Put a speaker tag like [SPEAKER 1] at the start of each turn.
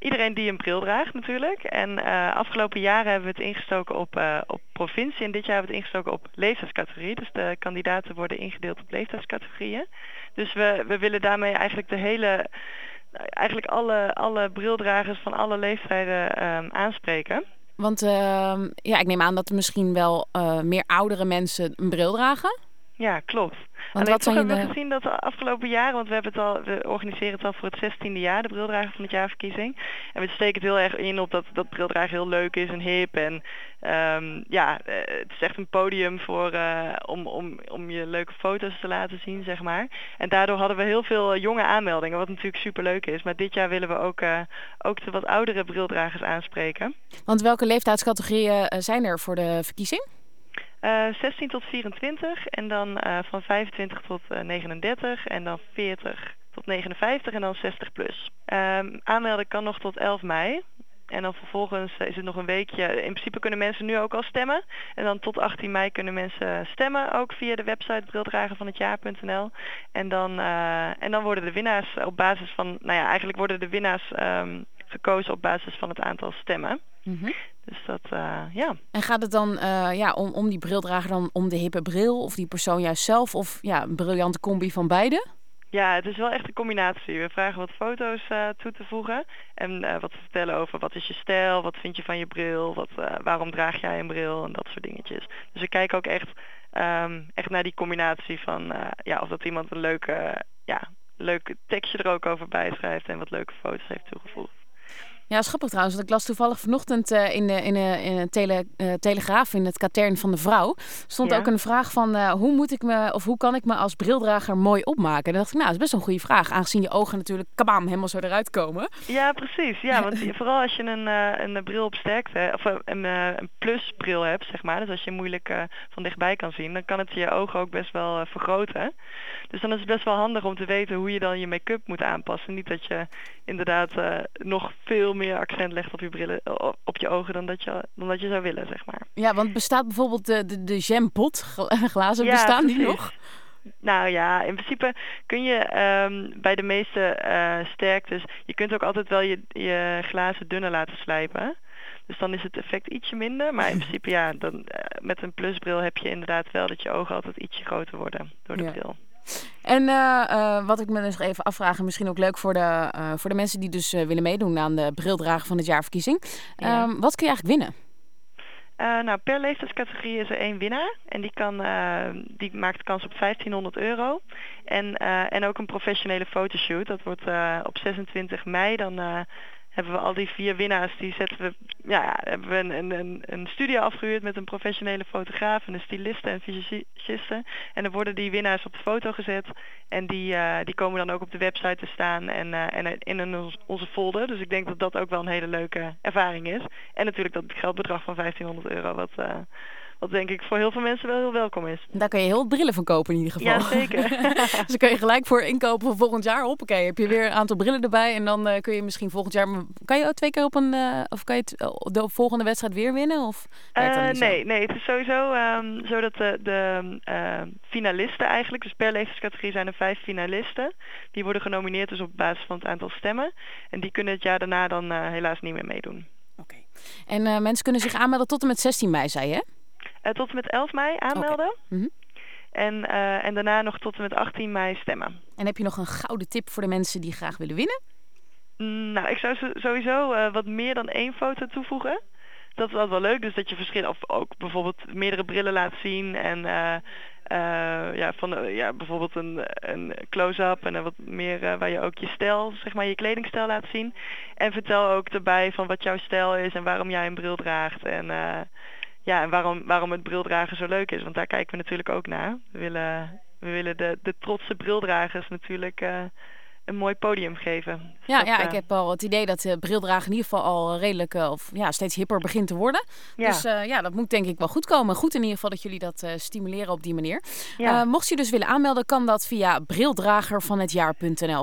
[SPEAKER 1] Iedereen die een bril draagt natuurlijk. En afgelopen jaren hebben we het ingestoken op provincie. En dit jaar hebben we het ingestoken op leeftijdscategorie. Dus de kandidaten worden ingedeeld op leeftijdscategorieën. Dus we willen daarmee eigenlijk eigenlijk alle brildragers van alle leeftijden aanspreken.
[SPEAKER 2] Want ik neem aan dat er misschien wel meer oudere mensen een bril dragen.
[SPEAKER 1] Ja, klopt.
[SPEAKER 2] Want
[SPEAKER 1] wat hebben we gezien dat de afgelopen jaren, want we organiseren het al voor het 16e jaar, de brildrager van het jaarverkiezing. En we steken het heel erg in op dat brildragen heel leuk is en hip. En het is echt een podium voor om je leuke foto's te laten zien, zeg maar. En daardoor hadden we heel veel jonge aanmeldingen, wat natuurlijk superleuk is. Maar dit jaar willen we ook de wat oudere brildragers aanspreken.
[SPEAKER 2] Want welke leeftijdscategorieën zijn er voor de verkiezing?
[SPEAKER 1] 16 tot 24 en dan van 25 tot 39 en dan 40 tot 59 en dan 60 plus. Aanmelden kan nog tot 11 mei. En dan vervolgens is het nog een weekje. In principe kunnen mensen nu ook al stemmen. En dan tot 18 mei kunnen mensen stemmen. Ook via de website brildragervanhetjaar.nl. En dan worden de winnaars op basis van... eigenlijk worden de winnaars gekozen op basis van het aantal stemmen.
[SPEAKER 2] Mm-hmm.
[SPEAKER 1] Dus dat,
[SPEAKER 2] En gaat het dan om die brildrager dan om de hippe bril of die persoon juist zelf? Of een briljante combi van beide?
[SPEAKER 1] Ja, het is wel echt een combinatie. We vragen wat foto's toe te voegen. En wat te vertellen over wat is je stijl, wat vind je van je bril, waarom draag jij een bril en dat soort dingetjes. Dus we kijken ook echt naar die combinatie van of dat iemand een leuk tekstje er ook over bijschrijft en wat leuke foto's heeft toegevoegd.
[SPEAKER 2] Ja, schappig trouwens. Want ik las toevallig vanochtend in de Telegraaf, in het katern van de Vrouw, stond ook een vraag van hoe kan ik me als brildrager mooi opmaken? En dan dacht ik, dat is best wel een goede vraag, aangezien je ogen natuurlijk kabam helemaal zo eruit komen.
[SPEAKER 1] Ja, precies. Ja, want vooral als je een bril op sterkte, of een plusbril hebt, zeg maar, dus als je moeilijk van dichtbij kan zien, dan kan het je ogen ook best wel vergroten. Dus dan is het best wel handig om te weten hoe je dan je make-up moet aanpassen. Niet dat je inderdaad nog veel meer accent legt op je brillen, op je ogen dan dat je zou willen, zeg maar.
[SPEAKER 2] Ja, want bestaat bijvoorbeeld de Jambot glazen, bestaan
[SPEAKER 1] precies.
[SPEAKER 2] Die nog?
[SPEAKER 1] Nou ja, in principe kun je bij de meeste sterktes, je kunt ook altijd wel je glazen dunner laten slijpen. Dus dan is het effect ietsje minder. Maar in principe met een plusbril heb je inderdaad wel dat je ogen altijd ietsje groter worden door de bril.
[SPEAKER 2] En wat ik me dus even afvraag, en misschien ook leuk voor de mensen die dus willen meedoen aan de brildrager van het jaarverkiezing. Wat kun je eigenlijk winnen?
[SPEAKER 1] Per leeftijdscategorie is er 1 winnaar. En die maakt kans op €1.500. En ook een professionele fotoshoot. Dat wordt op 26 mei. Dan hebben we al die 4 winnaars. Die hebben we een studio afgehuurd met een professionele fotograaf, een styliste en fysiciste. En dan worden die winnaars op de foto gezet. En die komen dan ook op de website te staan en in onze folder. Dus ik denk dat dat ook wel een hele leuke ervaring is. En natuurlijk dat geldbedrag van €1.500, wat denk ik voor heel veel mensen wel heel welkom is.
[SPEAKER 2] Daar kun je heel wat brillen van kopen in ieder geval.
[SPEAKER 1] Ja, zeker.
[SPEAKER 2] Dus dan kun je gelijk voor inkopen voor volgend jaar. Hoppakee, heb je weer een aantal brillen erbij. En dan kun je misschien volgend jaar... Kan je ook 2 keer of kan je de volgende wedstrijd weer winnen? Of
[SPEAKER 1] nee, het is sowieso zo dat de finalisten eigenlijk... Dus per leeftijdscategorie zijn er 5 finalisten. Die worden genomineerd dus op basis van het aantal stemmen. En die kunnen het jaar daarna dan helaas niet meer meedoen.
[SPEAKER 2] Oké. En mensen kunnen zich aanmelden tot en met 16 mei, zei je?
[SPEAKER 1] Tot en met 11 mei aanmelden.
[SPEAKER 2] Okay. Mm-hmm.
[SPEAKER 1] En daarna nog tot en met 18 mei stemmen.
[SPEAKER 2] En heb je nog een gouden tip voor de mensen die graag willen winnen?
[SPEAKER 1] Nou, ik zou sowieso wat meer dan 1 foto toevoegen. Dat is altijd wel leuk. Dus dat je verschillen, of ook bijvoorbeeld meerdere brillen laat zien. En bijvoorbeeld een close-up en wat meer waar je ook je stijl, zeg maar je kledingstijl laat zien. En vertel ook erbij van wat jouw stijl is en waarom jij een bril draagt. En en waarom het brildragen zo leuk is. Want daar kijken we natuurlijk ook naar. We willen de trotse brildragers natuurlijk een mooi podium geven. Dus
[SPEAKER 2] ik heb al het idee dat brildragen in ieder geval al redelijk steeds hipper begint te worden.
[SPEAKER 1] Ja.
[SPEAKER 2] Dus dat moet denk ik wel goed komen. Goed in ieder geval dat jullie dat stimuleren op die manier.
[SPEAKER 1] Ja.
[SPEAKER 2] Mocht je dus willen aanmelden, kan dat via brildragervanhetjaar.nl.